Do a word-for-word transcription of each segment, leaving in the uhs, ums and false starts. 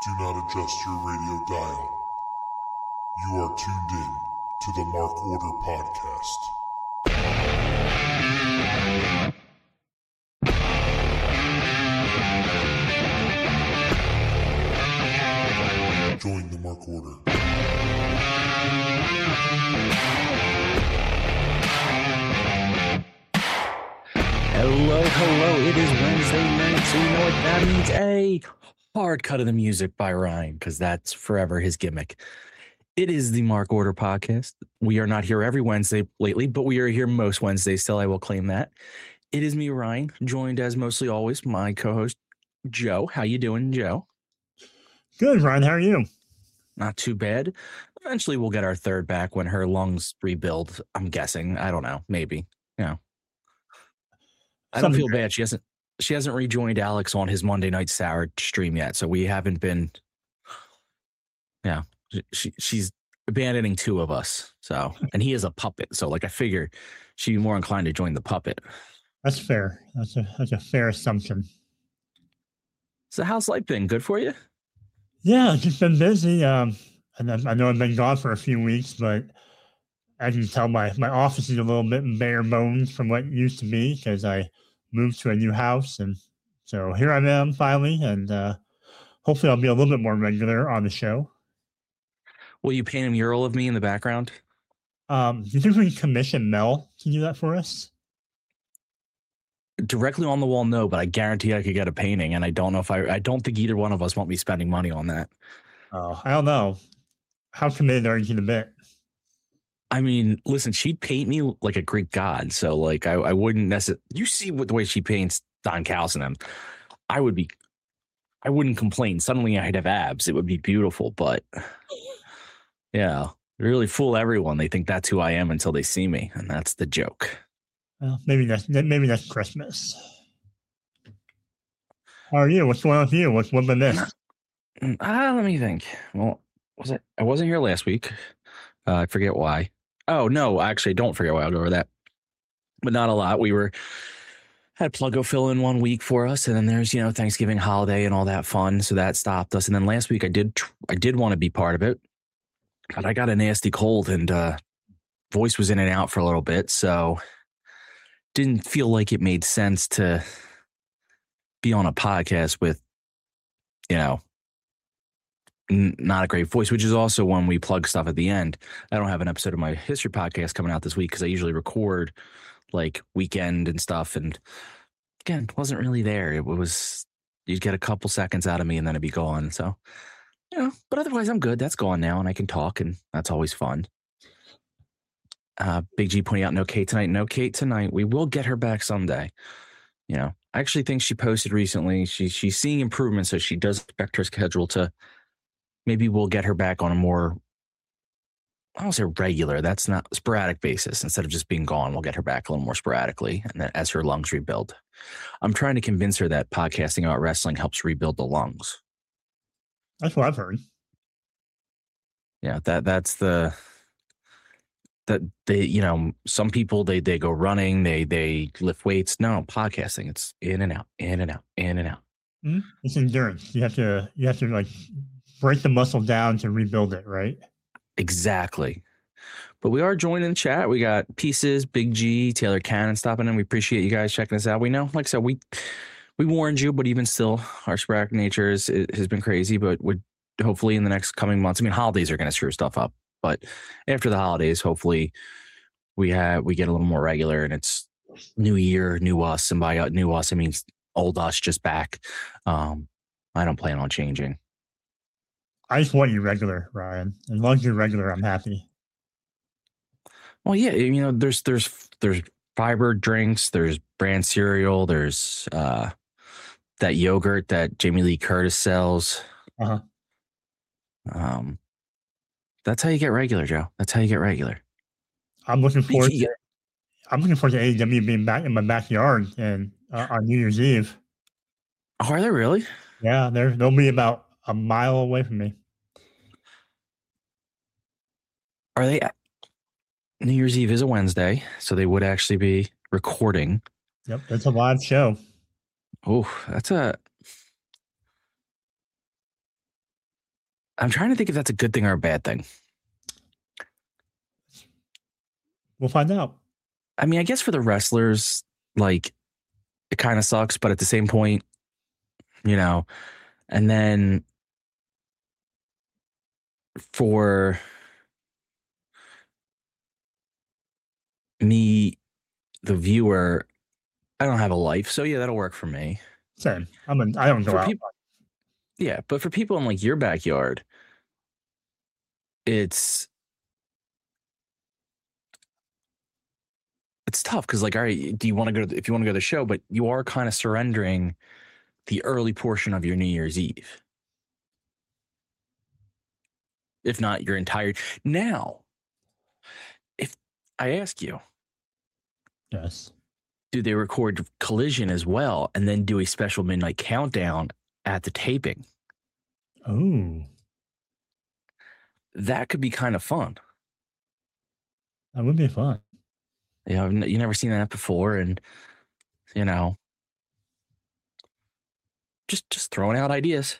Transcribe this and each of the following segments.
Do not adjust your radio dial. You are tuned in to the Mark Order Podcast. Join the Mark Order. Hello, hello. It is Wednesday night, so you know what that means. A hard cut of the music by Ryan, because that's forever his gimmick. It is the Mark Order Podcast. We are not here every Wednesday lately, but we are here most Wednesdays still. I will claim that. It is me, Ryan, joined as mostly always my co-host, Joe. How you doing, Joe? Good, Ryan. How are you? Not too bad. Eventually, we'll get our third back when her lungs rebuild. I'm guessing. I don't know. Maybe. You know. I don't feel bad. She hasn't. She hasn't rejoined Alex on his Monday Night Sour stream yet, so we haven't been. Yeah, she she's abandoning two of us. So, and he is a puppet. So, like, I figure she'd be more inclined to join the puppet. That's fair. That's a that's a fair assumption. So, how's life been? Good for you? Yeah, just been busy. Um, and I, I know I've been gone for a few weeks, but as you can tell, my my office is a little bit bare bones from what it used to be because I moved to a new house, and so here I am finally, and uh, hopefully I'll be a little bit more regular on the show. Will you paint a mural of me in the background? Um, do you think we can commission Mel to do that for us? Directly on the wall, no, but I guarantee I could get a painting, and I don't know if I. I don't think either one of us won't be spending money on that. Oh, I don't know. How committed are you to the bit? I mean, listen, she'd paint me like a Greek god. So, like, I, I wouldn't necessarily. You see what the way she paints Don Callis and them. I would be. I wouldn't complain. Suddenly, I'd have abs. It would be beautiful. But yeah, really fool everyone. They think that's who I am until they see me, and that's the joke. Well, maybe that's maybe that's Christmas. How are you? What's going on with you? What's what been this? Ah, uh, let me think. Well, was it? I wasn't here last week. Uh, I forget why. Oh, no, actually, don't forget why. I'll go over that. But not a lot. We were had Pluggo fill in one week for us, and then there's, you know, Thanksgiving holiday and all that fun. So that stopped us. And then last week I did tr- I did want to be part of it, but I got a nasty cold and uh, voice was in and out for a little bit. So didn't feel like it made sense to be on a podcast with, you know, not a great voice, which is also when we plug stuff at the end. I don't have an episode of my history podcast coming out this week because I usually record like weekend and stuff. And again, wasn't really there. It was, you'd get a couple seconds out of me and then it'd be gone. So, you know, but otherwise I'm good. That's gone now and I can talk and that's always fun. Uh, Big G pointing out no Kate tonight. No Kate tonight. We will get her back someday. You know, I actually think she posted recently. She, she's seeing improvement. So she does expect her schedule to, maybe we'll get her back on a more, I don't say regular, that's not sporadic basis. Instead of just being gone, we'll get her back a little more sporadically and then as her lungs rebuild. I'm trying to convince her that podcasting about wrestling helps rebuild the lungs. That's what I've heard. Yeah, that that's the, that they, you know, some people, they they go running, they they lift weights. No, podcasting, it's in and out, in and out, in and out. Mm-hmm. It's endurance. You have to, you have to like, break the muscle down to rebuild it, right? Exactly. But we are joining the chat. We got Pieces, Big G, Taylor Cannon stopping in. We appreciate you guys checking us out. We know, like I said, we we warned you, but even still, our sporadic nature is, it has been crazy. But would hopefully in the next coming months, I mean, holidays are going to screw stuff up. But after the holidays, hopefully we have we get a little more regular, and it's new year, new us, and by new us, I mean old us just back. Um, I don't plan on changing. I just want you regular, Ryan. As long as you're regular, I'm happy. Well, yeah, you know, there's there's there's fiber drinks, there's brand cereal, there's uh, that yogurt that Jamie Lee Curtis sells. Uh-huh. Um, that's how you get regular, Joe. That's how you get regular. I'm looking forward to I'm looking forward to A E W being back in my backyard and uh, on New Year's Eve. Oh, are they really? Yeah, they're they'll be about a mile away from me. Are they? New Year's Eve is a Wednesday, so they would actually be recording. Yep, it's a live show. Oh, that's a I'm trying to think if that's a good thing or a bad thing. We'll find out. I mean, I guess for the wrestlers, like, it kind of sucks, but at the same point, you know, and then for me, the viewer, I don't have a life, so yeah, that'll work for me. Same. I'm an, I don't go For out. peop- yeah, but for people in like your backyard, it's it's tough because, like, all right, do you want to go to the, if you want to go to the show, but you are kind of surrendering the early portion of your New Year's Eve, if not your entire. Now, if I ask you, Yes. do they record Collision as well and then do a special midnight countdown at the taping? Oh, That could be kind of fun. that would be fun. You know, I've you never seen that before, and you know, just just throwing out ideas.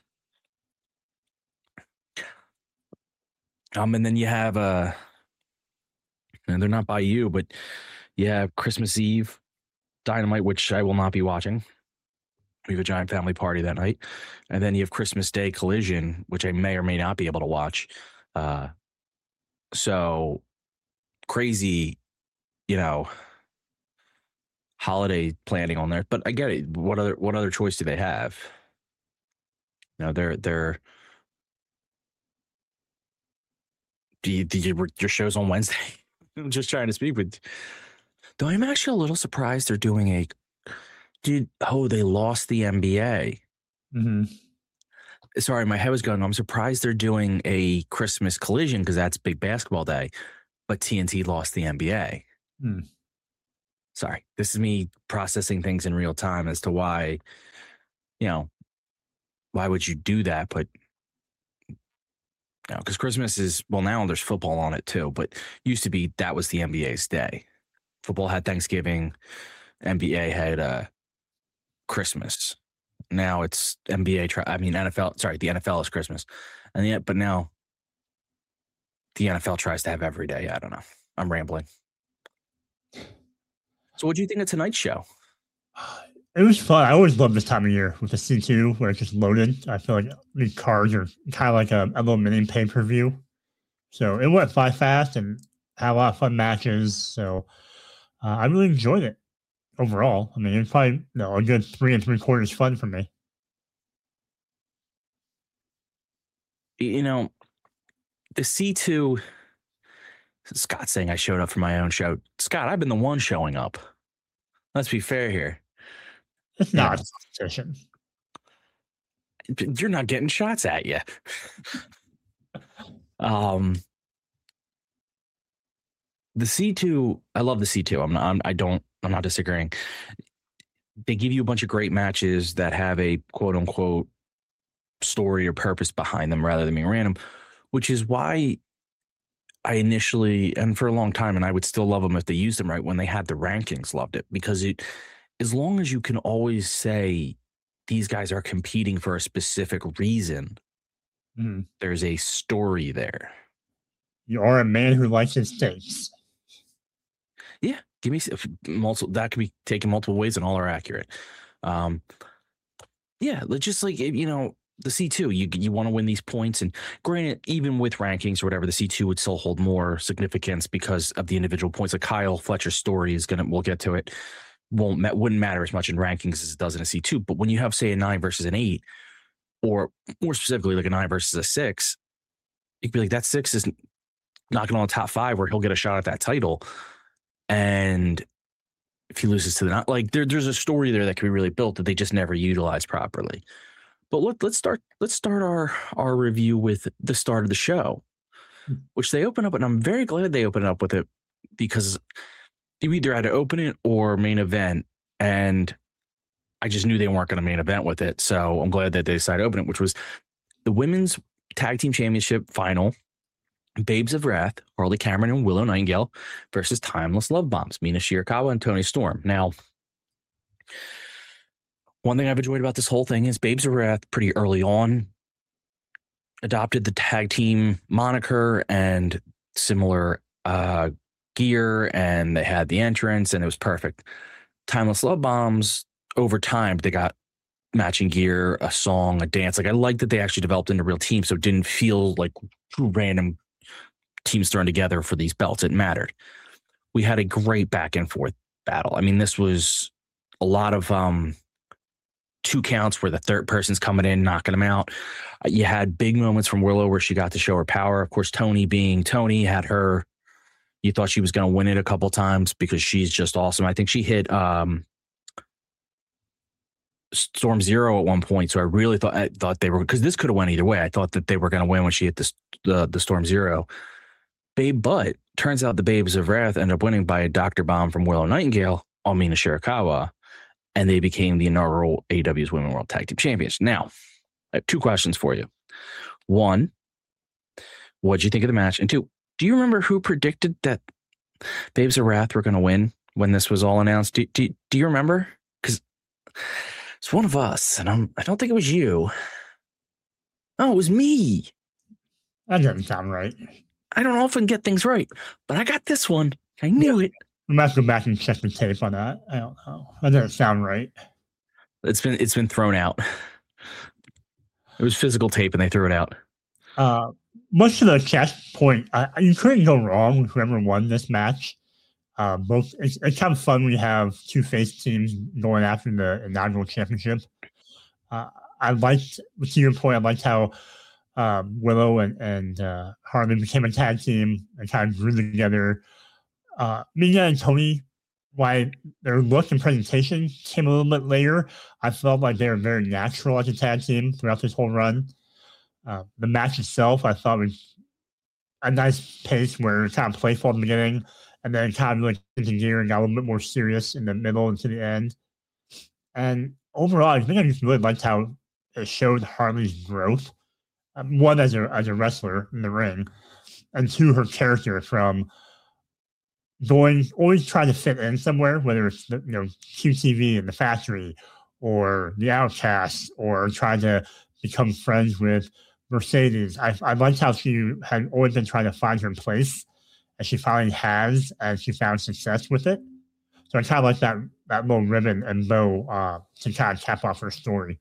Um, and then you have uh, and they're not by you, but you have Christmas Eve Dynamite, which I will not be watching. We have a giant family party that night, and then you have Christmas Day Collision, which I may or may not be able to watch. Uh, so crazy, you know, holiday planning on there. But I get it. What other what other choice do they have? You know, they're they're do you, do you, your show's on Wednesday? I'm just trying to speak with. Though I'm actually a little surprised they're doing a. Dude, oh, they lost the N B A. Mm-hmm. Sorry, my head was going. I'm surprised they're doing a Christmas Collision because that's big basketball day, but T N T lost the N B A. Hmm. Sorry, this is me processing things in real time as to why, you know, why would you do that? But you know, because Christmas is, well, now there's football on it too, but used to be that was the N B A's day. Football had Thanksgiving, N B A had uh, Christmas. Now it's N B A. Try, I mean N F L. Sorry, the N F L is Christmas, and yet, but now the N F L tries to have every day. I don't know. I'm rambling. So, what do you think of tonight's show? It was fun. I always love this time of year with the C two where it's just loaded. I feel like the cards are kind of like a, a little mini pay per view. So it went by fast and had a lot of fun matches. So uh, I really enjoyed it overall. I mean, it's probably you know, a good three and three quarters fun for me. You know, the C two. Scott saying I showed up for my own show. Scott, I've been the one showing up. Let's be fair here. It's not yeah. a competition. You're not getting shots at you. um, the C two, I love the C two. I'm not. I'm, I don't. I'm not disagreeing. They give you a bunch of great matches that have a quote unquote story or purpose behind them, rather than being random, which is why I initially, and for a long time, and I would still love them if they used them right when they had the rankings. Loved it because it, as long as you can always say these guys are competing for a specific reason, mm-hmm. there's a story there. You are a man who likes his steaks. Yeah, give me multiple. That could be taken multiple ways, and all are accurate. Um, yeah, just like you know. The C two, you you want to win these points, and granted, even with rankings or whatever, the C two would still hold more significance because of the individual points. Like Kyle Fletcher's story is gonna, we'll get to it, won't wouldn't matter as much in rankings as it does in a C two. But when you have, say, a nine versus an eight, or more specifically, like a nine versus a six, you could be like, that six is knocking on the top five where he'll get a shot at that title, and if he loses to the not, like there, there's a story there that can be really built that they just never utilize properly. But let, let's start. Let's start our our review with the start of the show, which they open up, and I'm very glad they open up with it because you either had to open it or main event, and I just knew they weren't going to main event with it. So I'm glad that they decided to open it, which was the women's tag team championship final. Babes of Wrath, Harley Cameron and Willow Nightingale versus Timeless Love Bombs, Mina Shirakawa and Toni Storm. Now, one thing I've enjoyed about this whole thing is Babes of Wrath pretty early on adopted the tag team moniker and similar uh, gear, and they had the entrance, and it was perfect. Timeless Love Bombs, over time, they got matching gear, a song, a dance. Like, I like that they actually developed into a real team, so it didn't feel like two random teams thrown together for these belts. It mattered. We had a great back and forth battle. I mean, this was a lot of um, two counts where the third person's coming in, knocking them out. You had big moments from Willow where she got to show her power. Of course, Tony being Tony had her. You thought she was going to win it a couple times because she's just awesome. I think she hit um, Storm Zero at one point, so I really thought I thought they were, because this could have went either way. I thought that they were going to win when she hit this, the the Storm Zero. Babe Butt, turns out the Babes of Wrath ended up winning by a Doctor Bomb from Willow Nightingale on Mina Shirakawa, and they became the inaugural A E W's Women World Tag Team Champions. Now, I have two questions for you. One, what did you think of the match? And two, do you remember who predicted that Babes of Wrath were going to win when this was all announced? Do, do, do you remember? Because it's one of us, and I'm, I don't think it was you. Oh, it was me. That doesn't sound right. I don't often get things right, but I got this one. I knew it. We might have to go back and check the tape on that. I don't know. That doesn't sound right. It's been it's been thrown out. It was physical tape, and they threw it out. Uh, much to the chess point, I, you couldn't go wrong with whoever won this match. Uh, both it's, it's kind of fun when you have two face teams going after the inaugural championship. Uh, I liked, to your point, I liked how um, Willow and, and uh, Harley became a tag team and kind of grew together. Uh, Mina and Tony, why their look and presentation came a little bit later, I felt like they were very natural as a tag team throughout this whole run. Uh, the match itself, I thought was a nice pace where it was kind of playful at the beginning, and then kind of like into gear and got a little bit more serious in the middle and to the end. And overall, I think I just really liked how it showed Harley's growth. Um, one, as a as a wrestler in the ring, and two, her character from going always trying to fit in somewhere, whether it's you know Q T V in the factory or the Outcasts, or trying to become friends with Mercedes. I I liked how she had always been trying to find her place, and she finally has, and she found success with it. So I kind of like that that little ribbon and bow uh, to kind of cap off her story.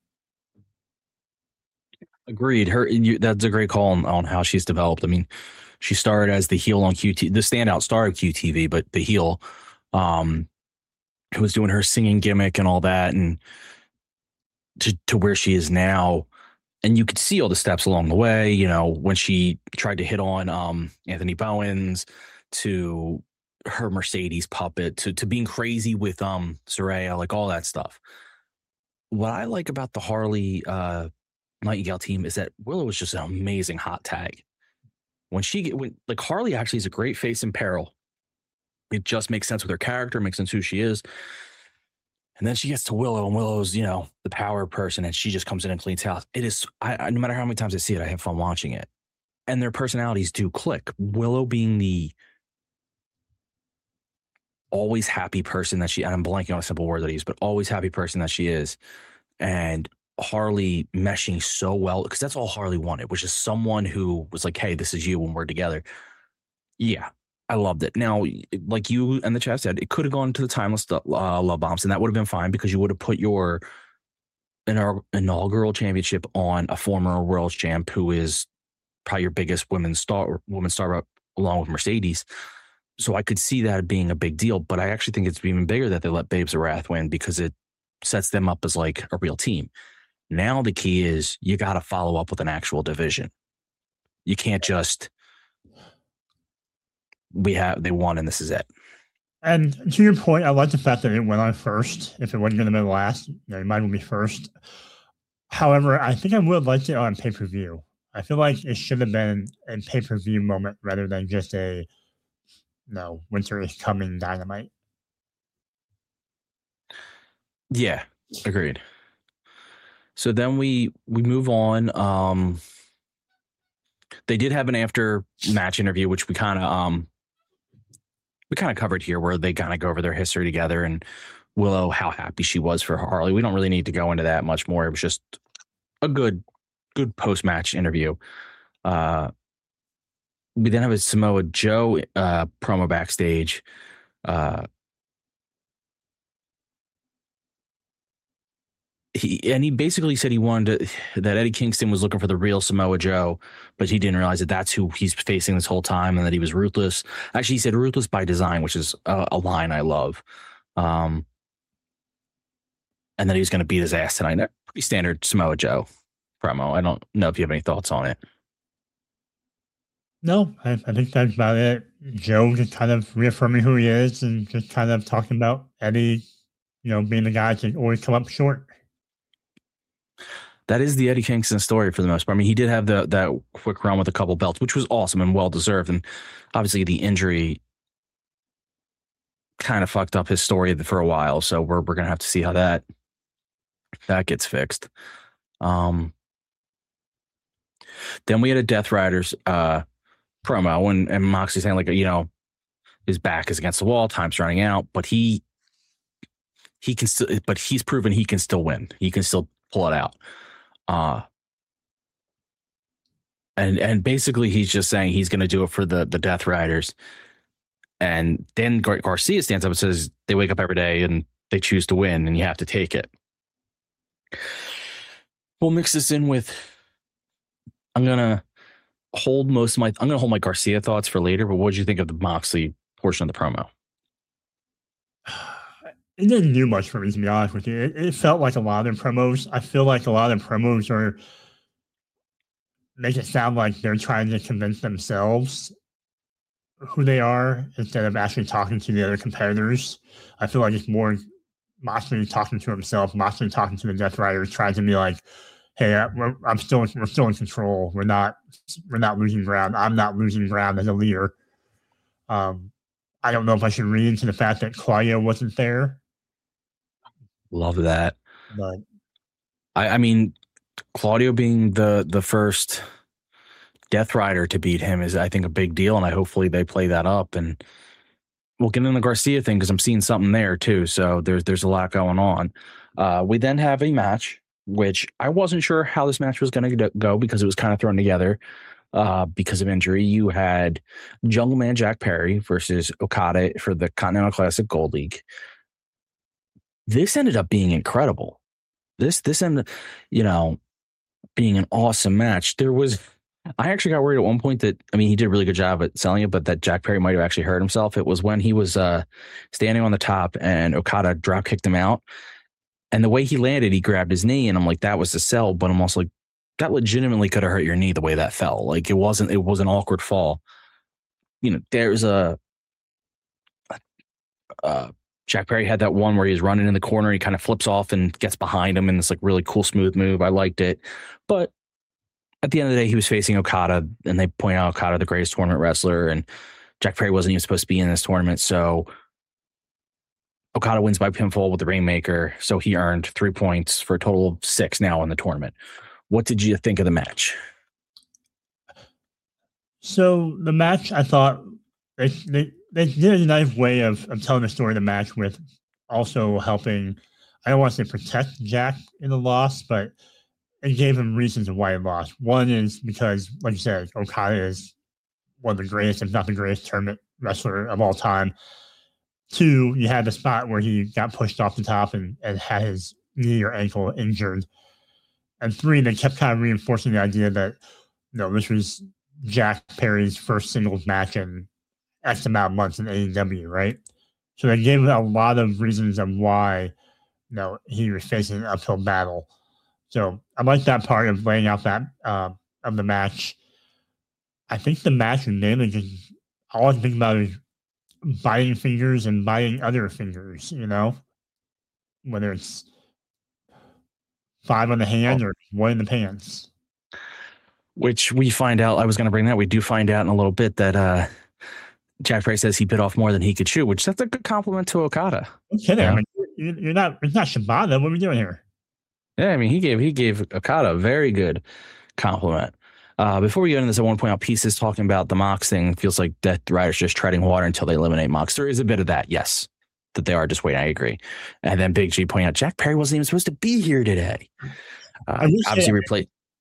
Agreed. Her you, that's a great call on, on how she's developed. I mean, she started as the heel on Q T V, the standout star of Q T V, but the heel, um, who was doing her singing gimmick and all that, and to to where she is now. And you could see all the steps along the way. You know, when she tried to hit on um, Anthony Bowens, to her Mercedes puppet, to to being crazy with um Saraya, like all that stuff. What I like about the Harley uh, Nightingale team is that Willow is just an amazing hot tag. When she get when like Harley actually is a great face in peril. It just makes sense with her character, makes sense who she is. And then she gets to Willow, and Willow's, you know, the power person, and she just comes in and cleans house. It is, I, I no matter how many times I see it, I have fun watching it. And their personalities do click. Willow being the always happy person that she, and I'm blanking on a simple word that I use, but always happy person that she is. And Harley meshing so well, because that's all Harley wanted, which is someone who was like, hey, this is you when we're together. Yeah, I loved it. Now, like you and the chat said, it could have gone to the Timeless uh, Love Bombs, and that would have been fine because you would have put your inaugural championship on a former world champ who is probably your biggest women's star, women's star, along with Mercedes. So I could see that being a big deal, but I actually think it's even bigger that they let Babes of Wrath win because it sets them up as like a real team. Now the key is you got to follow up with an actual division. You can't just we have they won and this is it. And to your point, I like the fact that it went on first. If it wasn't going to be last, you know, it might be first. However, I think I would like it on pay per view. I feel like it should have been a pay per view moment rather than just a no winter is coming Dynamite. Yeah, agreed. So then we we move on. Um, they did have an after match interview, which we kind of um we kind of covered here, where they kind of go over their history together, and Willow, how happy she was for Harley. We don't really need to go into that much more. It was just a good good post match interview. Uh, we then have a Samoa Joe uh, promo backstage. Uh, he and he basically said he wanted to, that Eddie Kingston was looking for the real Samoa Joe, but he didn't realize that that's who he's facing this whole time, and that he was ruthless. Actually, he said ruthless by design, which is a, a line I love. Um, and then he was going to beat his ass tonight. Pretty standard Samoa Joe promo. I don't know if you have any thoughts on it. No, I, I think that's about it. Joe just kind of reaffirming who he is and just kind of talking about Eddie, you know, being the guy to always come up short. That is the Eddie Kingston story for the most part. I mean, he did have the that quick run with a couple belts, which was awesome and well deserved. And obviously, the injury kind of fucked up his story for a while. So we're we're gonna have to see how that that gets fixed. Um, then we had a Death Riders uh, promo, and and Moxley saying like, you know, his back is against the wall, time's running out, but he he can still, but he's proven he can still win. He can still pull it out. Uh, and and basically he's just saying he's going to do it for the the Death Riders. And then Gar- Garcia stands up and says they wake up every day and they choose to win, and you have to take it. We'll mix this in with. I'm gonna hold most of my. I'm gonna hold my Garcia thoughts for later. But what did you think of the Moxley portion of the promo? It didn't do much for me, to be honest with you. It, it felt like a lot of promos. I feel like a lot of promos are make it sound like they're trying to convince themselves who they are instead of actually talking to the other competitors. I feel like it's more Moxley talking to himself, Moxley talking to the Death Riders, trying to be like, "Hey, we're, I'm still, we're still in control. We're not, we're not losing ground. I'm not losing ground as a leader." Um, I don't know if I should read into the fact that Claudio wasn't there. Love that. But I, I mean, Claudio being the the first Death Rider to beat him is, I think, a big deal, and I hopefully they play that up. And we'll get into the Garcia thing because I'm seeing something there too. So there's there's a lot going on. Uh, we then have a match, which I wasn't sure how this match was going to go because it was kind of thrown together uh, because of injury. You had Jungle Man Jack Perry versus Okada for the Continental Classic Gold League. This ended up being incredible. This this ended, you know, being an awesome match. There was, I actually got worried at one point that, I mean, he did a really good job at selling it, but that Jack Perry might have actually hurt himself. It was when he was uh, standing on the top and Okada drop kicked him out. And the way he landed, he grabbed his knee, and I'm like, that was the sell. But I'm also like, that legitimately could have hurt your knee the way that fell. Like it wasn't, it was an awkward fall. You know, there's a, uh, Jack Perry had that one where he was running in the corner. He kind of flips off and gets behind him in this like really cool, smooth move. I liked it. But at the end of the day, he was facing Okada, and they point out Okada, the greatest tournament wrestler, and Jack Perry wasn't even supposed to be in this tournament. So Okada wins by pinfall with the Rainmaker. So he earned three points for a total of six now in the tournament. What did you think of the match? So the match, I thought they they, they did a nice way of, of telling the story of the match with also helping, I don't want to say protect Jack in the loss, but it gave him reasons of why he lost. One is because, like you said, Okada is one of the greatest, if not the greatest tournament wrestler of all time. Two, you had the spot where he got pushed off the top and, and had his knee or ankle injured. And three, they kept kind of reinforcing the idea that, you know, this was Jack Perry's first singles match in X amount of months in A E W, right? So they gave a lot of reasons of why, you know, he was facing an uphill battle. So I like that part of laying out that uh, of the match. I think the match is mainly just all I think about is biting fingers and biting other fingers, you know, whether it's five on the hand or one in the pants. Which we find out, I was going to bring that, we do find out in a little bit that uh, Jack Perry says he bit off more than he could chew, which that's a good compliment to Okada. Okay, Yeah. I mean, you're, you're not, it's not Shibata. What are we doing here? Yeah, I mean, he gave he gave Okada a very good compliment. Uh, before we get into this, I want to point out pieces talking about the Mox thing. It feels like Death Riders just treading water until they eliminate Mox. There is a bit of that, yes, that they are just waiting. I agree. And then Big G pointing out Jack Perry wasn't even supposed to be here today. Uh, obviously, replay.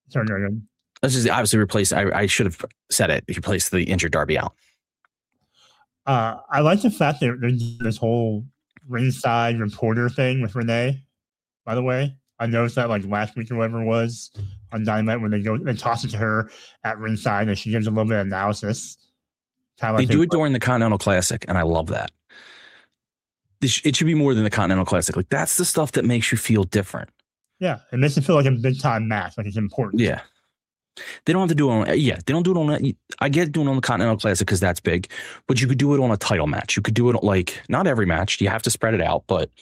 Sorry, no, no. Let's just obviously replace. I, I should have said it. He replaced the injured Darby Allin. Uh, I like the fact that there's this whole ringside reporter thing with Renee. By the way, I noticed that like last week or whatever it was on Dynamite when they go they toss it to her at ringside and she gives a little bit of analysis. Kind of They like do it during the Continental Classic, and I love that. It should be more than the Continental Classic. Like, that's the stuff that makes you feel different. Yeah, it makes it feel like a big time match, like it's important. Yeah. They don't have to do it on, yeah, they don't do it on, I get doing it on the Continental Classic because that's big, but you could do it on a title match. You could do it like, not every match. You have to spread it out, but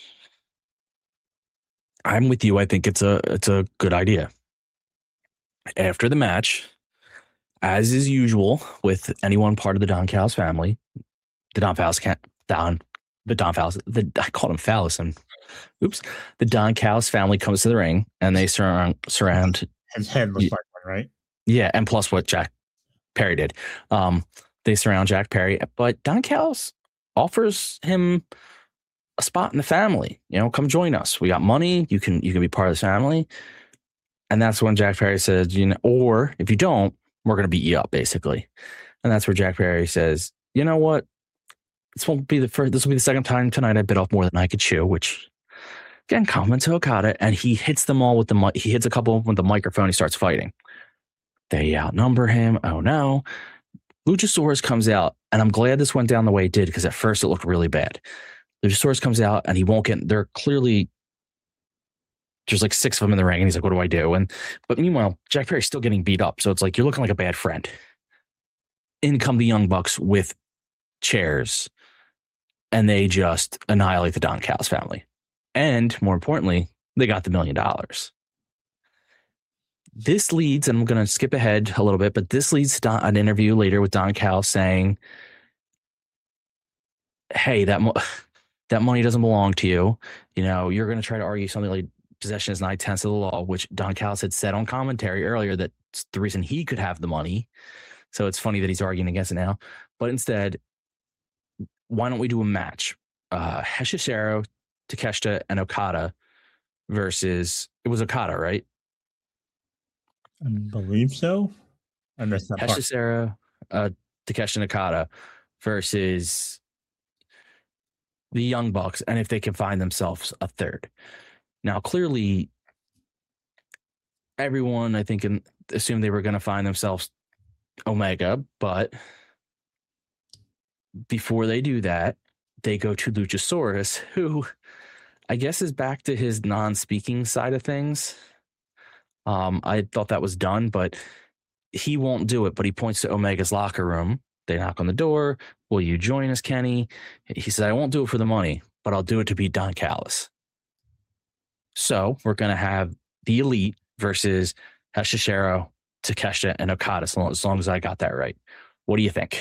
I'm with you. I think it's a, it's a good idea. After the match, as is usual with anyone part of the Don Callis family, the Don Callis can't, Don, the Don Callis, the, I called him Phallus, and oops, the Don Callis family comes to the ring and they surround, surround. His head looks like one, right? Yeah, and plus what Jack Perry did. Um, they surround Jack Perry, but Don Callis offers him a spot in the family. You know, come join us. We got money. You can you can be part of this family. And that's when Jack Perry says, you know, or if you don't, we're gonna beat you up, basically. And that's where Jack Perry says, you know what? This won't be the first. This will be the second time tonight I bit off more than I could chew. Which, again, compliment to Okada, and he hits them all with the mic. He hits a couple of them with the microphone. He starts fighting. They outnumber him. Oh no. Luchasaurus comes out, and I'm glad this went down the way it did, because at first it looked really bad. Luchasaurus comes out, and he won't get, they're clearly, there's like six of them in the ring, and he's like, what do I do? And but meanwhile, Jack Perry's still getting beat up. So it's like, you're looking like a bad friend. In come the Young Bucks with chairs, and they just annihilate the Don Callis family. And more importantly, they got the million dollars. This leads, and I'm going to skip ahead a little bit, but this leads to an interview later with Don Callis saying, hey, that mo- that money doesn't belong to you. You know, you're going to try to argue something like possession is nine tenths of the law, which Don Callis had said on commentary earlier that's the reason he could have the money. So it's funny that he's arguing against it now. But instead, why don't we do a match? Uh, Hechicero, Takeshita, and Okada versus, it was Okada, right? I believe so. I missed that part. Hechicero, uh, Takeshita, and Okada versus the Young Bucks, and if they can find themselves a third. Now, clearly, everyone, I think, in, assumed they were going to find themselves Omega, but before they do that, they go to Luchasaurus, who I guess is back to his non-speaking side of things. Um, I thought that was done, but he won't do it. But he points to Omega's locker room. They knock on the door. Will you join us, Kenny? He said, I won't do it for the money, but I'll do it to beat Don Callis. So we're going to have the Elite versus Hechicero, Takeshita, and Okada, as long, as long as I got that right. What do you think?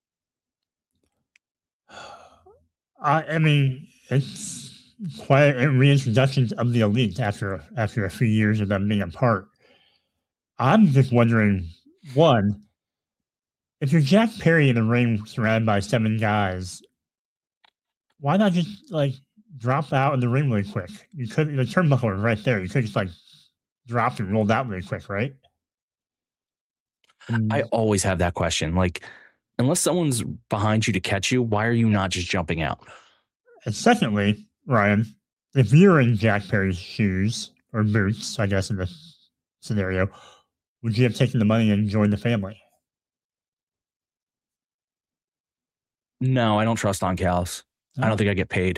I, I mean, it's quite a reintroduction of the Elite after after a few years of them being apart. I'm just wondering, one, if you're Jack Perry in the ring surrounded by seven guys, why not just like drop out in the ring really quick? You could, the turnbuckle was right there. You could just like dropped and rolled out really quick, right? I always have that question. Like, unless someone's behind you to catch you, why are you not just jumping out? And secondly, Ryan, if you're in Jack Perry's shoes or boots, I guess in this scenario, would you have taken the money and joined the family? No, I don't trust Don Callis. Oh. I don't think I get paid.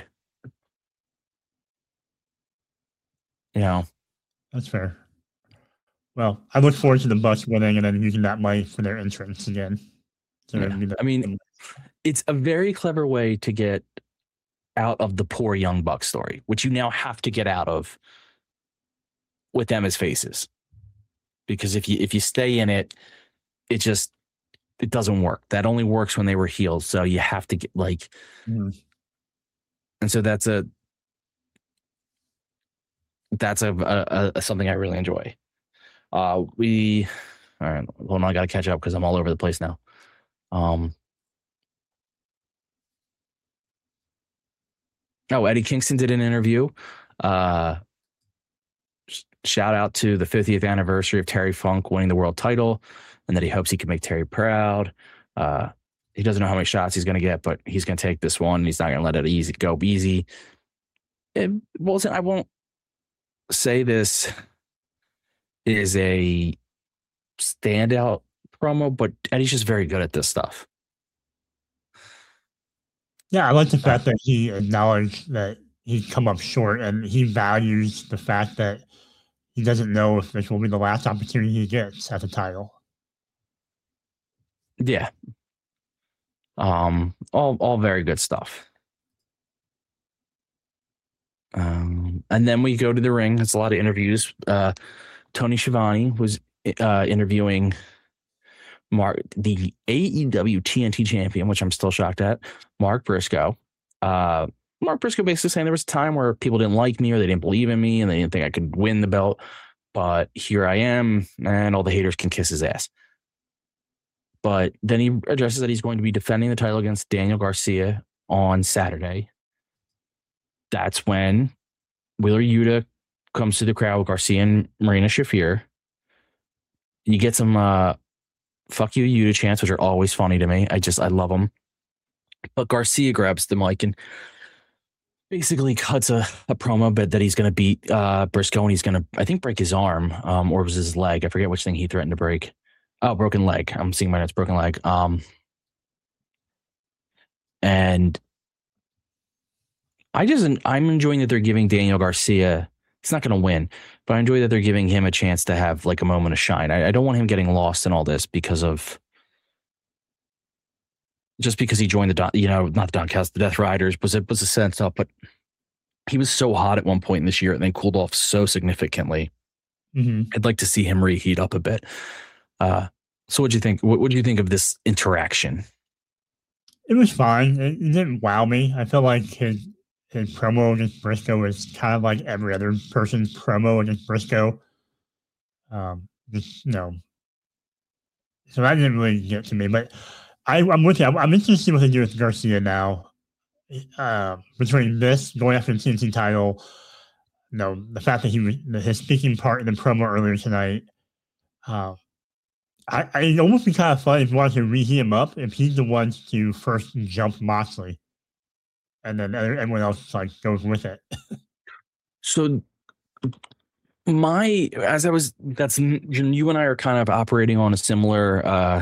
You know, that's fair. Well, I look forward to the Bucks winning and then using that money for their entrance again. So yeah. I mean, it's a very clever way to get out of the poor Young Bucks story, which you now have to get out of with them as faces. Because if you if you stay in it, it just it doesn't work. That only works when they were heels. So you have to get like, mm-hmm. and so that's a that's a, a, a something I really enjoy. Uh, we all right. Hold on, I got to catch up because I'm all over the place now. Um. Oh, Eddie Kingston did an interview. Uh, shout out to the fiftieth anniversary of Terry Funk winning the world title, and that he hopes he can make Terry proud. Uh, he doesn't know how many shots he's going to get, but he's going to take this one. He's not going to let it easy go easy. It wasn't. I won't say this is a standout promo, but Eddie's just very good at this stuff. Yeah, I like the fact that he acknowledged that he's come up short, and he values the fact that he doesn't know if this will be the last opportunity he gets at the title. Yeah. Um, all all very good stuff. Um, and then we go to the ring. It's a lot of interviews. Uh, Tony Schiavone was uh, interviewing Mark, the A E W T N T champion, which I'm still shocked at, Mark Briscoe. Uh, Mark Briscoe basically saying there was a time where people didn't like me or they didn't believe in me and they didn't think I could win the belt. But here I am, and all the haters can kiss his ass. But then he addresses that he's going to be defending the title against Daniel Garcia on Saturday. That's when Wheeler Yuta comes to the crowd with Garcia and Marina Shafir. You get some uh, fuck you Yuta chants, which are always funny to me. I just, I love them. But Garcia grabs the mic and basically cuts a, a promo bit that he's going to beat uh, Briscoe, and he's going to, I think, break his arm, um, or it was his leg. I forget which thing he threatened to break. Oh, broken leg. I'm seeing my notes, broken leg. Um, and I just, I'm enjoying that they're giving Daniel Garcia, he's not going to win, but I enjoy that they're giving him a chance to have like a moment of shine. I, I don't want him getting lost in all this because of, just because he joined the, Don, you know, not the Doncast, the Death Riders, was it was a sense up, but he was so hot at one point in this year and then cooled off so significantly. Mm-hmm. I'd like to see him reheat up a bit. Uh, so what do you think? What would you think of this interaction? It was fine. It, it didn't wow me. I feel like his his promo against Briscoe was kind of like every other person's promo against Briscoe. Um, just you know, so that didn't really get to me. But I, I'm with you. I'm, I'm interested to see what they do with Garcia now. Uh, between this going after the T N T title, you know, the fact that he was his speaking part in the promo earlier tonight. Uh, I, I almost be kind of fun if you wanted to reheat him up if he's the one to first jump Moxley, and then everyone else like goes with it. So, my as I was that's you and I are kind of operating on a similar uh,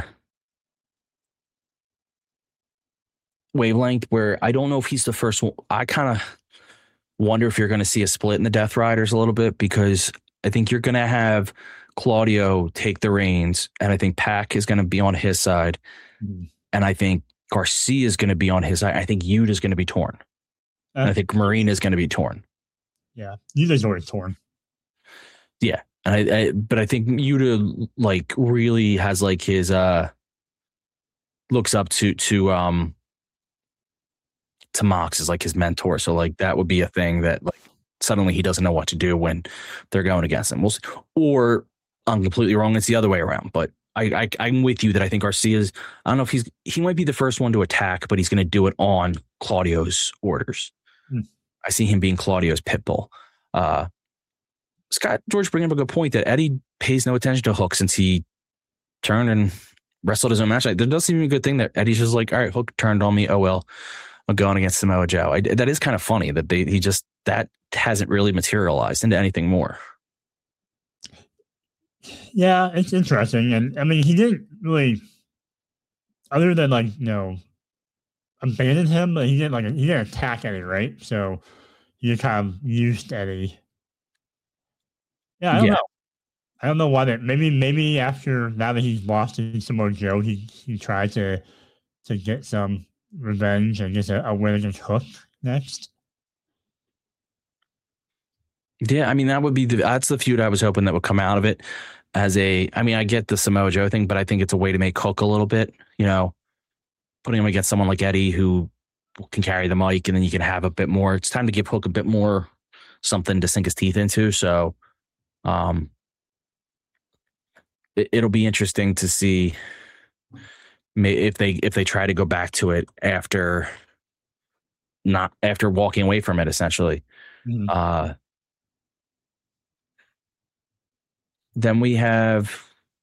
wavelength where I don't know if he's the first one. I kind of wonder if you're going to see a split in the Death Riders a little bit because I think you're going to have Claudio take the reins, and I think Pac is going to be on his side, mm. and I think Garcia is going to be on his side. I think Yuta is going to be torn. Uh, and I think Marina is going to be torn. Yeah, Yuta's already torn. Yeah, and I, I, but I think Yuta like really has like his uh looks up to to um to Mox as like his mentor. So like that would be a thing that like suddenly he doesn't know what to do when they're going against him. We'll see. Or I'm completely wrong. It's the other way around. But I, I, I'm with you that I think Garcia's, I don't know if he's, he might be the first one to attack, but he's going to do it on Claudio's orders. Hmm. I see him being Claudio's pit bull. Uh, Scott George bringing up a good point that Eddie pays no attention to Hook since he turned and wrestled his own match. Like, there does seem to be a good thing that Eddie's just like, all right, Hook turned on me. Oh, well, I'm going against Samoa Joe. I, that is kind of funny that they, he just, that hasn't really materialized into anything more. Yeah, it's interesting. And I mean, he didn't really, other than like, you know, abandon him, but he didn't like, he didn't attack Eddie, right? So you kind of used Eddie. Yeah, I don't yeah. know. I don't know why that, maybe, maybe after, now that he's lost to Samoa Joe, he, he tried to, to get some revenge and get a, a win against Hook next. Yeah, I mean, that would be the, that's the feud I was hoping that would come out of it as a, I mean, I get the Samoa Joe thing, but I think it's a way to make Hook a little bit, you know, putting him against someone like Eddie who can carry the mic and then you can have a bit more. It's time to give Hook a bit more something to sink his teeth into. So um, it, it'll be interesting to see if they, if they try to go back to it after not after walking away from it, essentially. Mm-hmm. Uh, then we have.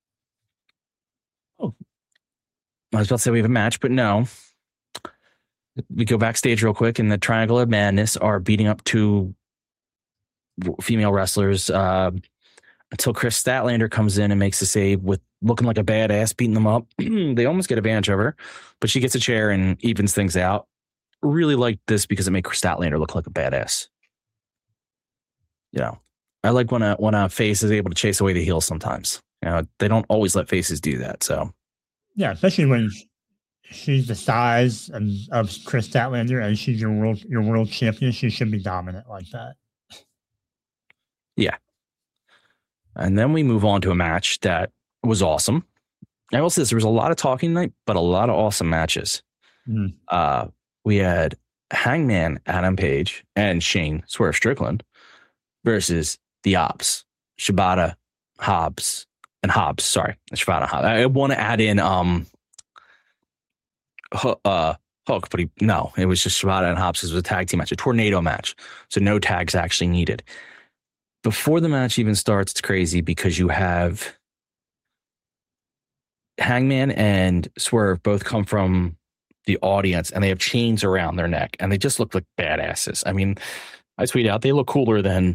Oh, I was about to say we have a match, but no. We go backstage real quick, and the Triangle of Madness are beating up two female wrestlers uh, until Chris Statlander comes in and makes a save with looking like a badass, beating them up. They almost get advantage of her, but she gets a chair and evens things out. Really like this because it made Chris Statlander look like a badass. You know, I like when a when a face is able to chase away the heel sometimes. You know, they don't always let faces do that. So, yeah, especially when she's the size of, of Chris Statlander and she's your world your world champion. She should be dominant like that. Yeah. And then we move on to a match that was awesome. I will say this, there was a lot of talking tonight, but a lot of awesome matches. Mm. Uh, we had Hangman Adam Page and Shane Swerve Strickland versus the Ops, Shibata, Hobbs, and Hobbs. Sorry, Shibata, Hobbs. I want to add in um, uh, Hook, but he, no, it was just Shibata and Hobbs. It was a tag team match, a tornado match. So no tags actually needed. Before the match even starts, it's crazy because you have Hangman and Swerve both come from the audience and they have chains around their neck and they just look like badasses. I mean, I tweet out, they look cooler than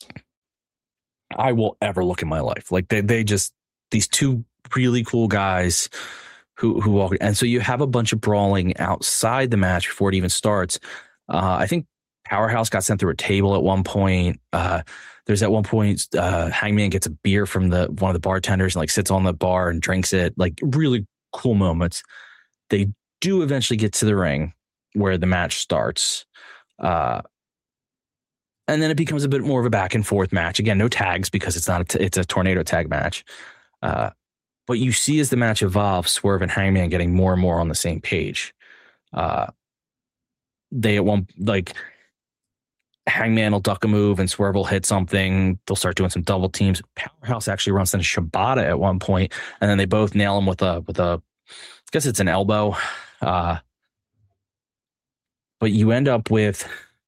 I will ever look in my life. Like they, they just, these two really cool guys who, who walk. And so you have a bunch of brawling outside the match before it even starts. Uh, I think Powerhouse got sent through a table at one point. Uh, There's at one point, uh, Hangman gets a beer from the one of the bartenders and like sits on the bar and drinks it. Like really cool moments. They do eventually get to the ring where the match starts. Uh, and then it becomes a bit more of a back and forth match. Again, no tags because it's not a t- it's a tornado tag match. Uh, but you see as the match evolves, Swerve and Hangman getting more and more on the same page. Uh, they at one, like... Hangman will duck a move and Swerve will hit something. They'll start doing some double teams. Powerhouse actually runs into Shibata at one point, and then they both nail him with a with a, I guess it's an elbow. Uh, but you end up with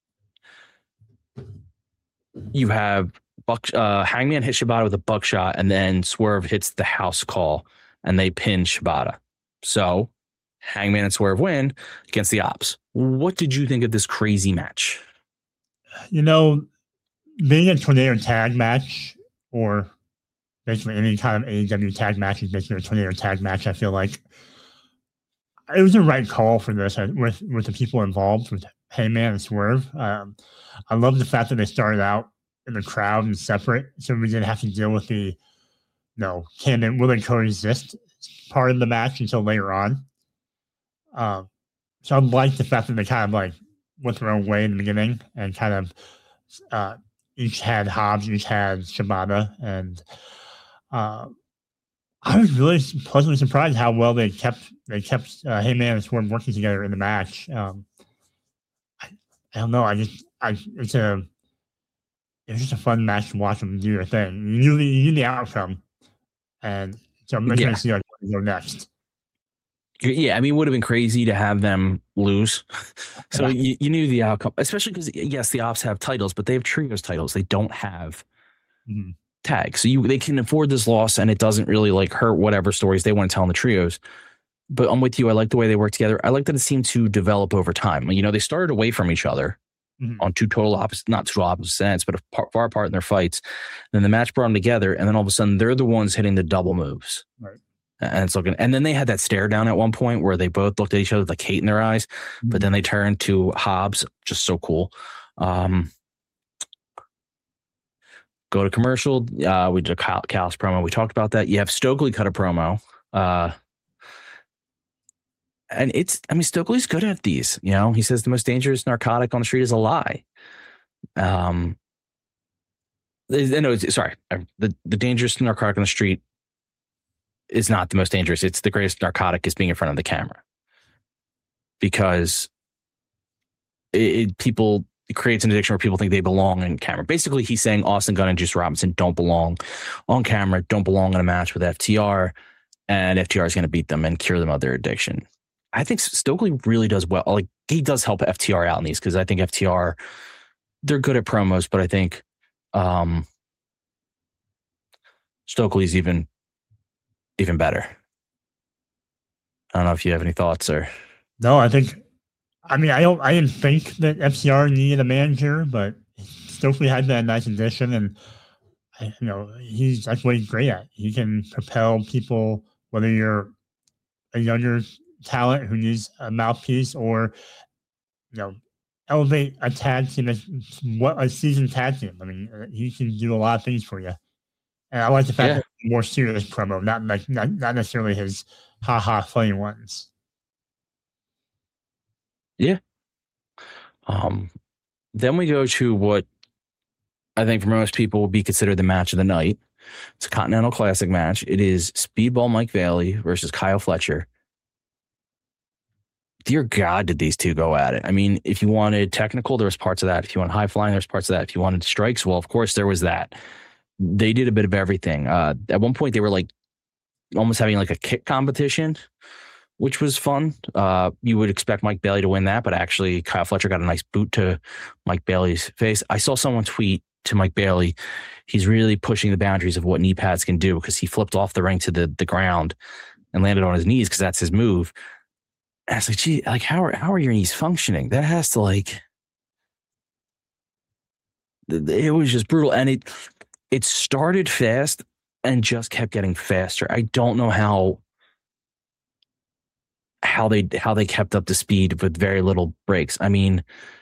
you have Buck, uh, Hangman hit Shibata with a buckshot, and then Swerve hits the house call, and they pin Shibata. So Hangman and Swerve win against the Ops. What did you think of this crazy match? You know, being a tornado tag match or basically any kind of A E W tag match is basically a tornado tag match, I feel like it was the right call for this uh, with, with the people involved, with Hangman and Swerve. Um, I love the fact that they started out in the crowd and separate, so we didn't have to deal with the, you know, can and will they coexist part of the match until later on. Um, so I like the fact that they kind of like went their own way in the beginning and kind of uh, each had Hobbs, each had Shibata, and uh, I was really pleasantly surprised how well they kept they kept uh, Heyman and Swerve working together in the match. Um, I, I don't know, I just I it's a it's just a fun match to watch them do their thing. You knew the, you knew the outcome, and so I'm going to see how they go next. Yeah, I mean, it would have been crazy to have them lose. So you, you knew the outcome, especially because, yes, the Ops have titles, but they have trios titles. They don't have mm-hmm. tags. So you they can afford this loss, and it doesn't really like hurt whatever stories they want to tell in the trios. But I'm with you. I like the way they work together. I like that it seemed to develop over time. You know, they started away from each other mm-hmm. on two total opposite, not two opposite ends, but far apart in their fights. And then the match brought them together, and then all of a sudden, they're the ones hitting the double moves. Right. And it's looking, and then they had that stare down at one point where they both looked at each other with like hate in their eyes, mm-hmm. but then they turned to Hobbs, just so cool. Um, go to commercial. Uh, we did a Cal- Callis promo. We talked about that. You have Stokely cut a promo. Uh, and it's, I mean, Stokely's good at these, you know, he says the most dangerous narcotic on the street is a lie. Um, no, sorry. The, the dangerous narcotic on the street is not the most dangerous. It's the greatest narcotic is being in front of the camera, because it, it people it creates an addiction where people think they belong in camera. Basically, he's saying Austin Gunn and Juice Robinson don't belong on camera, don't belong in a match with F T R, and F T R is going to beat them and cure them of their addiction. I think Stokely really does well. Like, he does help F T R out in these, because I think F T R, they're good at promos, but I think um, Stokely's even even better. I don't know if you have any thoughts or. No, I think. I mean, I don't. I didn't think that F C R needed a manager, but Stokely had been a nice addition, and you know, he's that's what he's great at. He can propel people, whether you're a younger talent who needs a mouthpiece, or you know, elevate a tag team as what a seasoned tag team. I mean, uh, he can do a lot of things for you. And I like the fact Yeah. that it's more serious promo, not like not, not necessarily his ha ha funny ones. Yeah. Um. Then we go to what I think for most people would be considered the match of the night. It's a Continental Classic match. It is Speedball Mike Bailey versus Kyle Fletcher. Dear God, did these two go at it? I mean, if you wanted technical, there was parts of that. If you wanted high flying, there's parts of that. If you wanted strikes, well, of course, there was that. They did a bit of everything. Uh, at one point, they were like almost having like a kick competition, which was fun. Uh, you would expect Mike Bailey to win that, but actually, Kyle Fletcher got a nice boot to Mike Bailey's face. I saw someone tweet to Mike Bailey, he's really pushing the boundaries of what knee pads can do because he flipped off the ring to the, the ground and landed on his knees because that's his move. And I was like, gee, like how are how are your knees functioning? That has to like, it was just brutal, and it it started fast and just kept getting faster. I don't know how how they how they kept up to speed with very little breaks. I mean,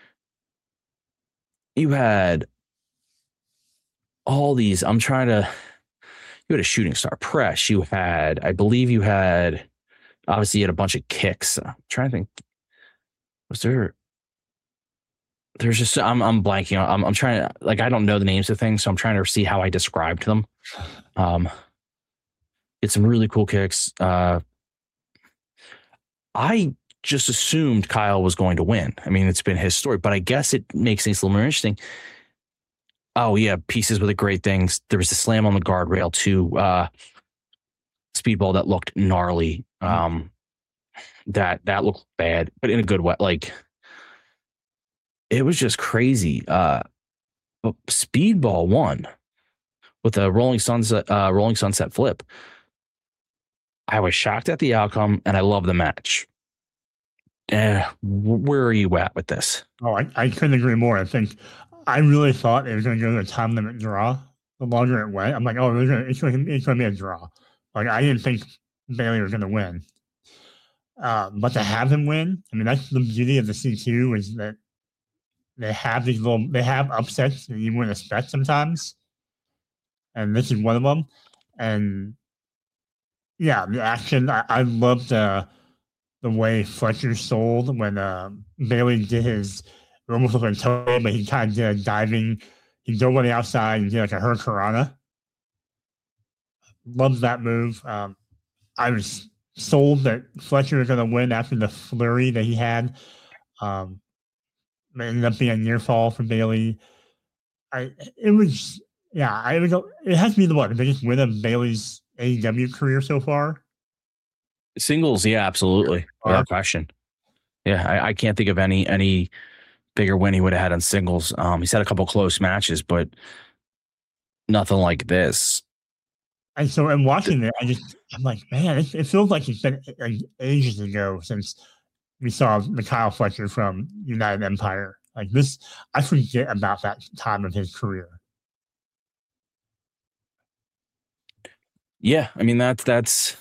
you had all these. I'm trying to. You had a shooting star press. You had, I believe, you had. Obviously, you had a bunch of kicks. I'm trying to think. Was there? There's just I'm I'm blanking. I'm I'm trying to like I don't know the names of things, so I'm trying to see how I described them. Um, it's some really cool kicks. Uh, I just assumed Kyle was going to win. I mean, it's been his story, but I guess it makes things a little more interesting. Oh yeah, pieces with the great things. There was a slam on the guardrail too. Uh, Speedball that looked gnarly. Um, that that looked bad, but in a good way. Like it was just crazy. Uh, but Speedball won with a rolling sunset, uh, rolling sunset flip. I was shocked at the outcome, and I love the match. Eh, where are you at with this? Oh, I, I couldn't agree more. I think I really thought it was going to go to a time limit draw. The longer it went, I'm like, oh, it's going, it's going, it's going to be a draw. Like I didn't think Bailey was going to win, uh, but to have him win, I mean, that's the beauty of the C two is that they have these little, they have upsets that you wouldn't expect sometimes, and this is one of them. And yeah, the action, I, I loved the the way Fletcher sold when uh, Bailey did his almost like a toe, but he kind of did a diving. He dove on the outside and did like a hurricanrana. Loved that move. Um, I was sold that Fletcher was going to win after the flurry that he had. Um, it ended up being a near fall for Bailey. I it was yeah. I was it has to be the what the biggest win of Bailey's A E W career so far. Singles, yeah, absolutely, without question. Yeah, I, I can't think of any any bigger win he would have had on singles. Um, he's had a couple close matches, but nothing like this. And so, in watching it, I just I'm like, man, it, it feels like it's been like, ages ago since we saw the Kyle Fletcher from United Empire. Like this, I forget about that time of his career. Yeah, I mean that's that's.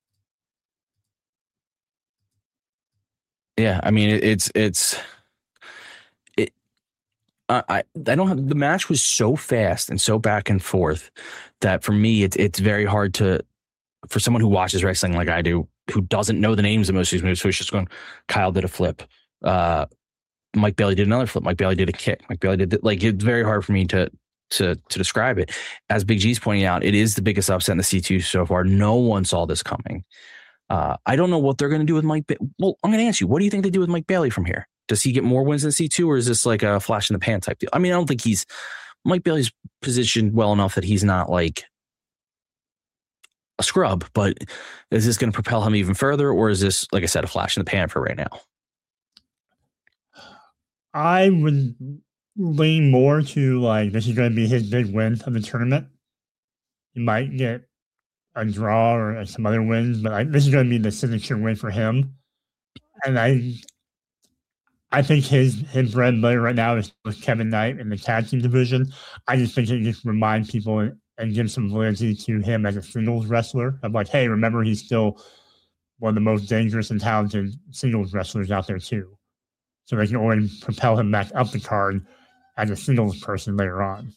Yeah, I mean it, it's it's it. I I I don't have the match was so fast and so back and forth that for me it's it's very hard to for someone who watches wrestling like I do who doesn't know the names of most of these moves. So it's just going. Kyle did a flip. Uh, Mike Bailey did another flip. Mike Bailey did a kick. Mike Bailey did like it's very hard for me to to to describe it. As Big G's pointing out, it is the biggest upset in the C two so far. No one saw this coming. Uh, I don't know what they're going to do with Mike. Ba- well, I'm going to ask you, what do you think they do with Mike Bailey from here? Does he get more wins in C two, or is this like a flash in the pan type deal? I mean, I don't think he's Mike Bailey's positioned well enough that he's not like a scrub. But is this going to propel him even further, or is this, like I said, a flash in the pan for right now? I would lean more to like this is going to be his big win of the tournament. he might get a draw or some other wins, but I, this is going to be the signature win for him. And I I think his his bread and butter right now is with Kevin Knight in the tag team division. I just think it just reminds people and, and give some validity to him as a singles wrestler. I'm like, hey, remember he's still one of the most dangerous and talented singles wrestlers out there too. So they can only propel him back up the card as a singles person later on.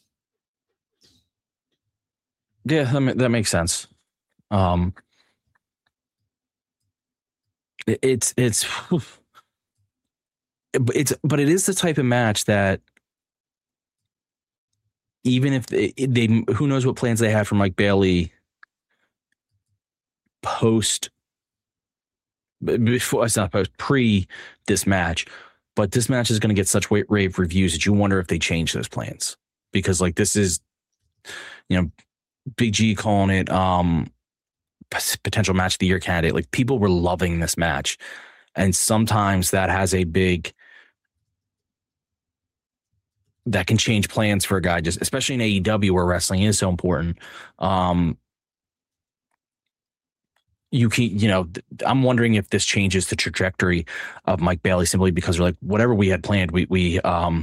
Yeah, that, that makes sense. Um, it, it's it's it's but it is the type of match that even if they, they who knows what plans they have for Mike Bailey post before it's not post pre this match, but this match is going to get such rave reviews that you wonder if they change those plans, because like this is, you know, Big G calling it um potential match of the year candidate. Like people were loving this match, and sometimes that has a big that can change plans for a guy, just especially in A E W where wrestling is so important. Um, you can, you know, I'm wondering if this changes the trajectory of Mike Bailey simply because we're like, whatever we had planned, we, we, um,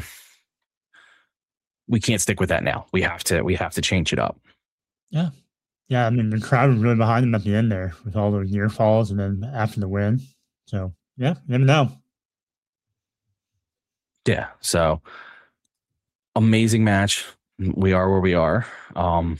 we can't stick with that now. We have to, we have to change it up. Yeah. Yeah. I mean, the crowd was really behind him at the end there with all those near falls and then after the win. So yeah, you never know. Yeah. So amazing match. We are where we are. Um,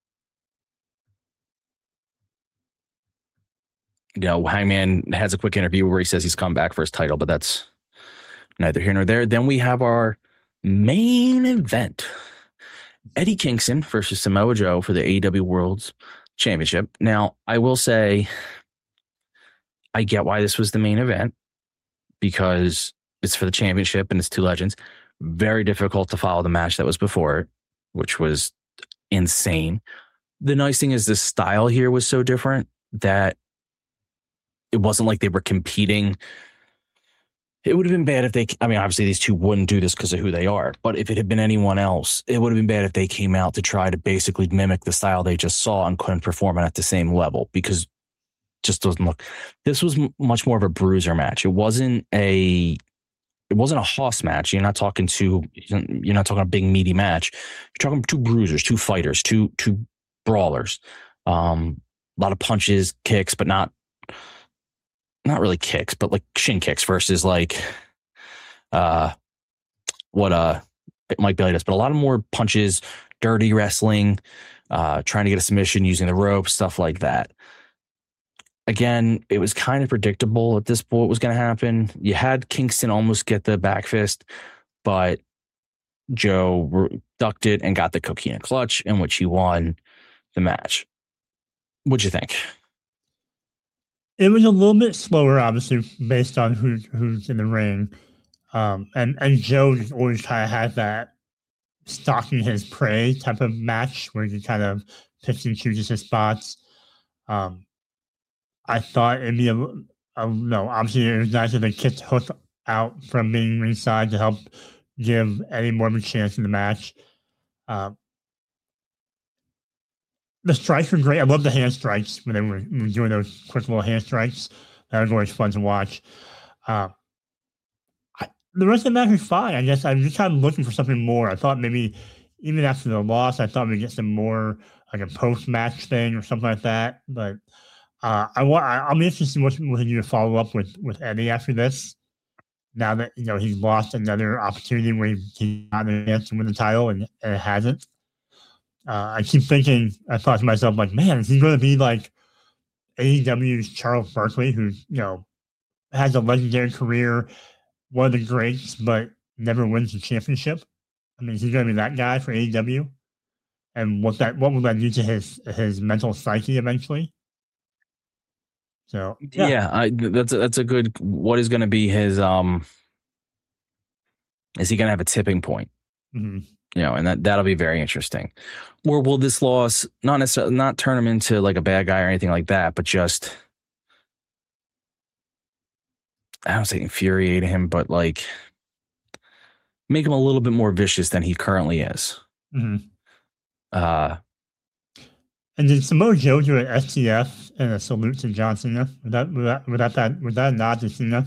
you know, Hangman has a quick interview where he says he's come back for his title, but that's neither here nor there. Then we have our main event. Eddie Kingston versus Samoa Joe for the A E W World's Championship. Now, I will say I get why this was the main event, because it's for the championship and it's two legends. Very difficult to follow the match that was before it, which was insane. The nice thing is the style here was so different that it wasn't like they were competing. It would have been bad if they, I mean, obviously these two wouldn't do this because of who they are, but if it had been anyone else, it would have been bad if they came out to try to basically mimic the style they just saw and couldn't perform it at the same level, because it just doesn't look, this was m- much more of a bruiser match. It wasn't a, it wasn't a hoss match. You're not talking two, you're not talking a big meaty match. You're talking two bruisers, two fighters, two, two brawlers. Um, a lot of punches, kicks, but not, not really kicks, but like shin kicks versus like uh, what uh, Mike Bailey does. But a lot of more punches, dirty wrestling, uh, trying to get a submission using the rope, stuff like that. Again, it was kind of predictable at this point what was going to happen. You had Kingston almost get the back fist, but Joe ducked it and got the coquina clutch, in which he won the match. What'd you think? It was a little bit slower, obviously, based on who, who's in the ring. Um, and, and Joe just always kind of has that stalking his prey type of match where he kind of picks and chooses his spots. Um, I thought it'd be a, a no, obviously it was nice that they kicked Hook out from being ringside to help give Eddie more of a chance in the match. Um, The strikes were great. I love the hand strikes when they were, were doing those quick little hand strikes. That was always fun to watch. Uh, I, the rest of the match was fine. I guess I'm just kind of looking for something more. I thought maybe even after the loss, I thought we'd get some more like a post-match thing or something like that. But uh, I want. I, I'll be interested in what we do to follow up with with Eddie after this. Now that you know he's lost another opportunity where he got a chance to win the title and, and it hasn't. Uh, I keep thinking, I thought to myself, like, man, is he going to be like A E W's Charles Barkley, who, you know, has a legendary career, one of the greats, but never wins the championship? I mean, is he going to be that guy for A E W? And what that what will that do to his his mental psyche eventually? So yeah, yeah I, that's a, that's a good. What is going to be his? Um, is he going to have a tipping point? Mm-hmm. You know, and that that'll be very interesting. Or will this loss not necessarily not turn him into like a bad guy or anything like that, but just I don't say infuriate him, but like make him a little bit more vicious than he currently is. Mm-hmm. Uh, And did Samoa Joe do an S T F and a salute to John Cena? Was that was that was that, that, was that a nod to Cena?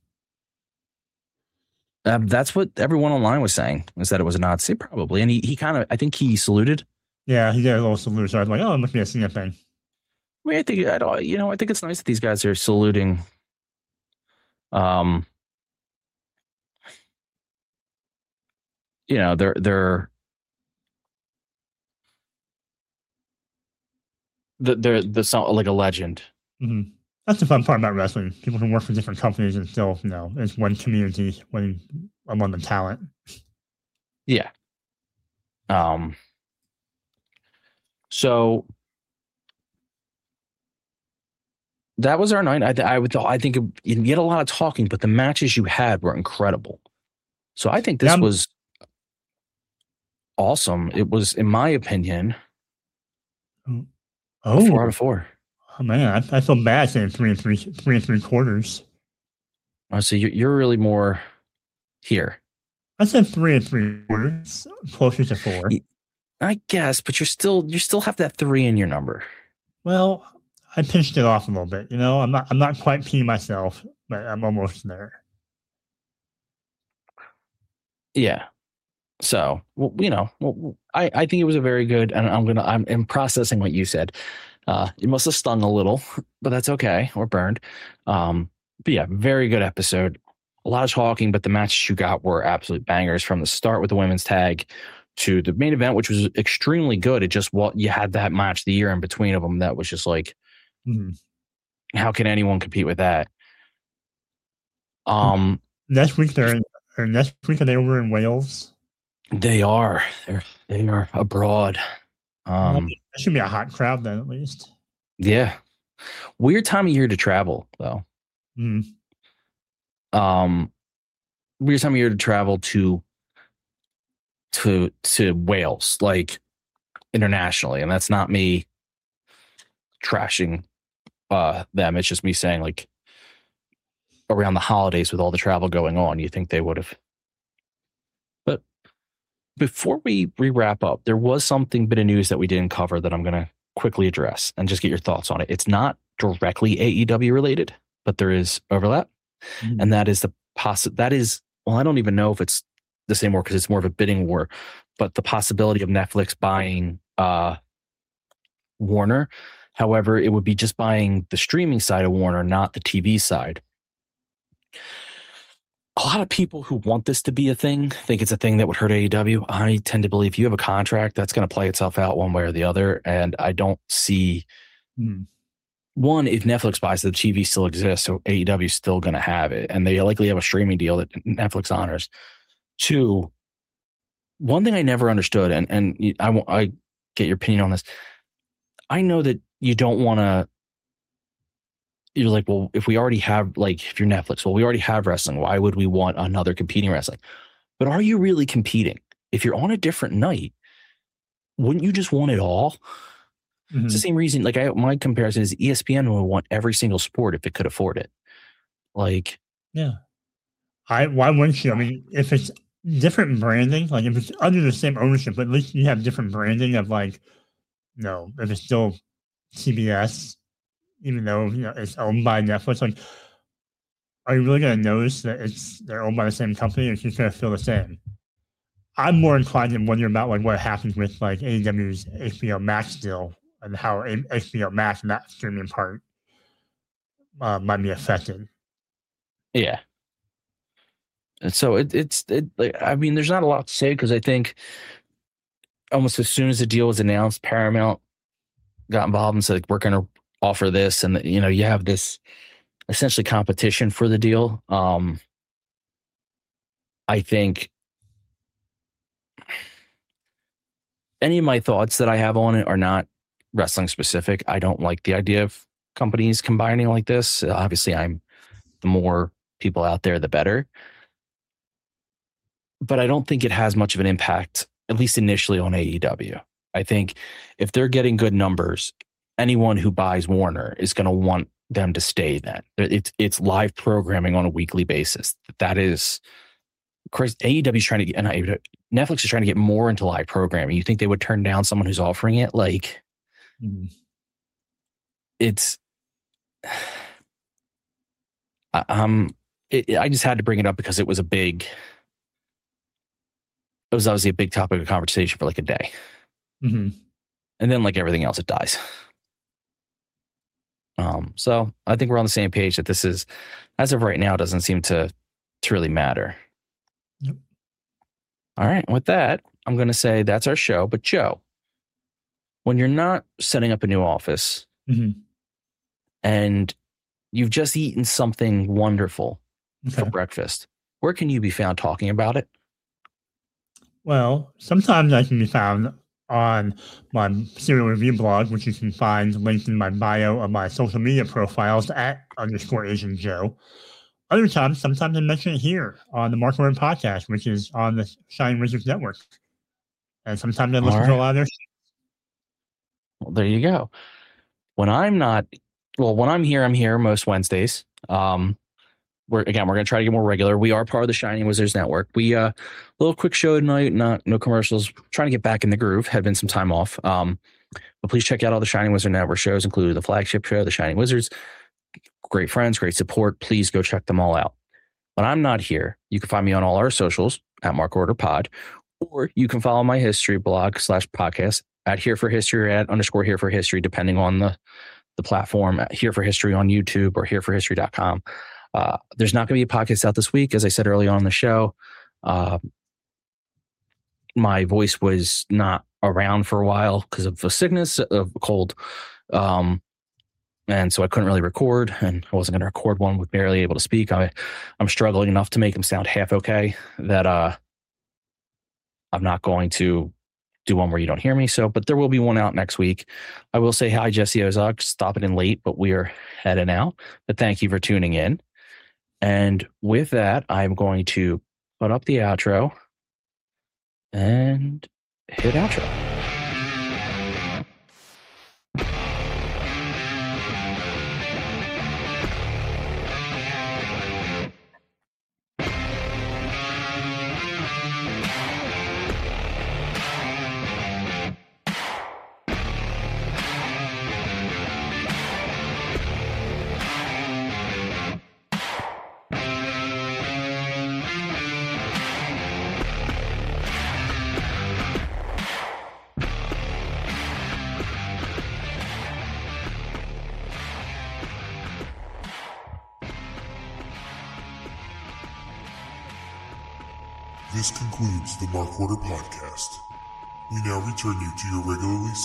Um, that's what everyone online was saying, is that it was a Nazi, probably. And he, he kind of, I think he saluted. Yeah, he did a little salute. So I was like, oh, it must be a Cena thing. I mean, I think, I don't, you know, I think it's nice that these guys are saluting. Um, you know, they're, they're, they're, they're so, like a legend. Mm-hmm. That's the fun part about wrestling. People can work for different companies and still, you know, it's one community, one among the talent. Yeah. Um. So that was our night. I, I would, I think you get a lot of talking, but the matches you had were incredible. So I think this yeah, was awesome. It was, in my opinion, oh, four out of four. Oh man, I, I feel bad saying three and three, three and three quarters. Oh, so you're you're really more here. I said three and three quarters, closer to four. I guess, but you're still you still have that three in your number. Well, I pinched it off a little bit. You know, I'm not I'm not quite peeing myself, but I'm almost there. Yeah. So, well, you know, well, I I think it was a very good, and I'm gonna I'm, I'm processing what you said. Uh, it must have stung a little, but that's okay, or burned. Um, but yeah, very good episode. A lot of talking, but the matches you got were absolute bangers from the start with the women's tag to the main event, which was extremely good. It just what you had that match the year in between of them that was just like, mm-hmm. how can anyone compete with that? Um, next week they're in, or next week are they over in Wales? They are. They're they are abroad. Um, that should be a hot crowd then, at least. Yeah, weird time of year to travel though. Mm. Um, weird time of year to travel to to to Wales, like internationally, and that's not me trashing uh, them. It's just me saying, like, around the holidays with all the travel going on, you think they would have. But before we, we wrap up, there was something bit of news that we didn't cover that I'm going to quickly address and just get your thoughts on it. It's not directly A E W related, but there is overlap. Mm-hmm. And that is the possi- that is, well, I don't even know if it's the same war because it's more of a bidding war, but the possibility of Netflix buying uh, Warner. However, it would be just buying the streaming side of Warner, not the T V side. A lot of people who want this to be a thing think it's a thing that would hurt A E W. I tend to believe you have a contract that's going to play itself out one way or the other. And I don't see hmm. one, if Netflix buys it, the T V still exists. So A E W is still going to have it. And they likely have a streaming deal that Netflix honors. Two, one thing I never understood, and, and I, I get your opinion on this. I know that you don't want to, you're like, well, if we already have, like, if you're Netflix, well, we already have wrestling. Why would we want another competing wrestling? But are you really competing? If you're on a different night, wouldn't you just want it all? Mm-hmm. It's the same reason. Like, I, my comparison is E S P N would want every single sport if it could afford it. Like, yeah. I, why wouldn't you? I mean, if it's different branding, like if it's under the same ownership, but at least you have different branding of, like, no, if it's still C B S, even though, you know, it's owned by Netflix, like, are you really going to notice that it's they're owned by the same company, or it's just going to feel the same? I'm more inclined to wonder about, like, what happens with, like, A E W's H B O Max deal and how H B O Max and that streaming part uh, might be affected. Yeah. And so it, it's, it, like, I mean, there's not a lot to say because I think almost as soon as the deal was announced, Paramount got involved and said, like, we're going to offer this. And, you know, you have this essentially competition for the deal. Um, I think any of my thoughts that I have on it are not wrestling specific. I don't like the idea of companies combining like this. Obviously, I'm the more people out there, the better. But I don't think it has much of an impact, at least initially, on A E W. I think if they're getting good numbers, anyone who buys Warner is going to want them to stay then. It's it's live programming on a weekly basis. That is, A E W is trying to get, and Netflix is trying to get more into live programming. You think they would turn down someone who's offering it? Like, Mhm. It's, I- um, it, I just had to bring it up because it was a big, it was obviously a big topic of conversation for like a day. Mhm. And then like everything else, it dies. Um, so I think we're on the same page that this is, as of right now, doesn't seem to, to really matter. Yep. All right. With that, I'm going to say that's our show. But Joe, when you're not setting up a new office Mhm. and you've just eaten something wonderful for Okay. breakfast, where can you be found talking about it? Well, sometimes I can be found on my serial review blog, which you can find linked in my bio of my social media profiles at underscore Asian Joe. Other times, sometimes I mention it here on the Mark Word podcast, which is on the Shining Wizards Network. And sometimes I All listen to a right. lot of their. Well, there you go. When I'm not, well, when I'm here, I'm here most Wednesdays. Um, we're again, we're gonna try to get more regular. We are part of the Shining Wizards Network. We uh, little quick show tonight, not no commercials. Trying to get back in the groove. Had been some time off. Um, but please check out all the Shining Wizard Network shows, including the flagship show, the Shining Wizards. Great friends, great support. Please go check them all out. When I'm not here, you can find me on all our socials at Mark Order Pod, or you can follow my history blog slash podcast at Here for History or at underscore Here for History, depending on the the platform. At Here for History on YouTube or here for history dot com. Uh, there's not going to be a podcast out this week, as I said early on in the show. Uh, my voice was not around for a while because of a sickness, of a cold. Um, and so I couldn't really record, and I wasn't going to record one with barely able to speak. I, I'm struggling enough to make them sound half okay that uh, I'm not going to do one where you don't hear me. So, but there will be one out next week. I will say hi, Jesse Ozog, stopping in late, but we are heading out. But thank you for tuning in. And with that, I'm going to put up the outro and hit outro. This concludes the Mark Order podcast. We now return you to your regularly